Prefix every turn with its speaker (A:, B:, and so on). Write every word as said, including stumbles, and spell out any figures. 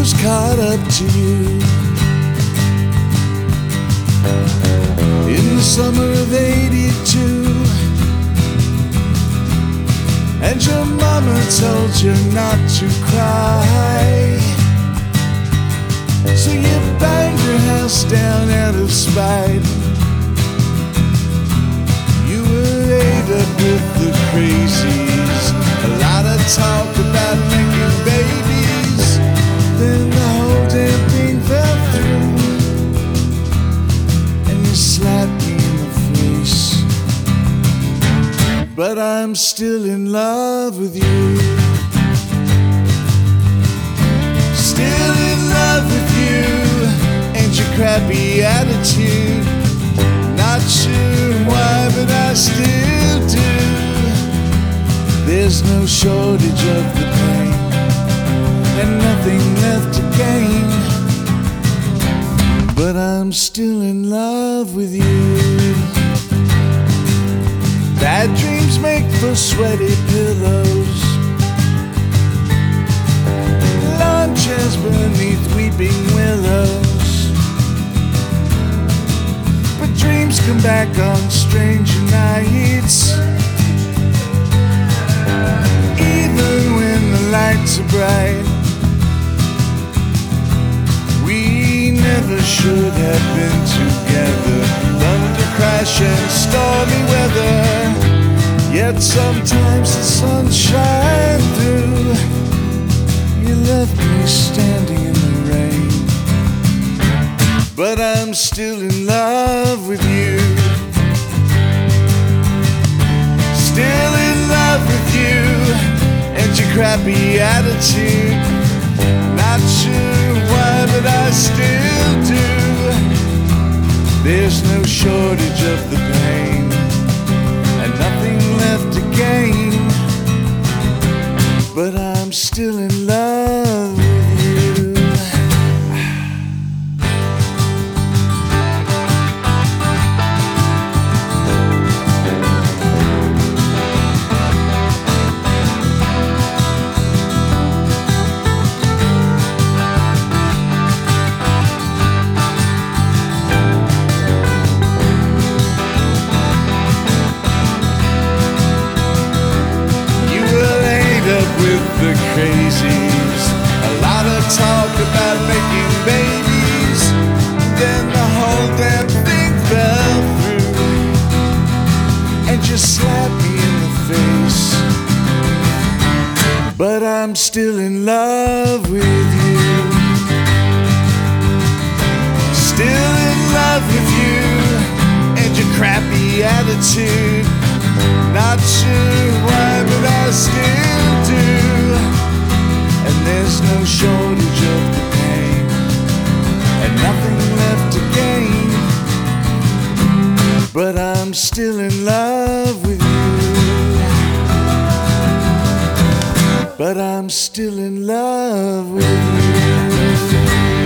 A: was caught up to you in the summer of eighty-two, and your mama told you not to cry, so you banged your house down out of spite. You were laid up with the crazies, a lot of talk about making babies, then the whole damn thing fell through, and you slapped me in the face. But I'm still in love with you, still in love with you and your crappy attitude. Not sure why, but I still do. There's no shortage of the pain and nothing left to gain, but I'm still in love with you. Bad dreams make for sweaty pillows, lawn chairs beneath weeping willows, but dreams come back on strange nights, even when the lights are bright. We never should have been together, thunder crash and stormy weather, yet sometimes the sun shines through. You left me standing in the rain, but I'm still in love with you, still in love with you and your crappy attitude. Not sure why, but I still do. There's no shortage of the pain and nothing left to gain, but I'm still in love with you. With the crazies, a lot of talk about making babies, then the whole damn thing fell through, and you slapped me in the face. But I'm still in love with you, still in love with you and your crappy attitude. Not sure why, but I still do. And there's no shortage of the pain and nothing left to gain, but I'm still in love with you, but I'm still in love with you.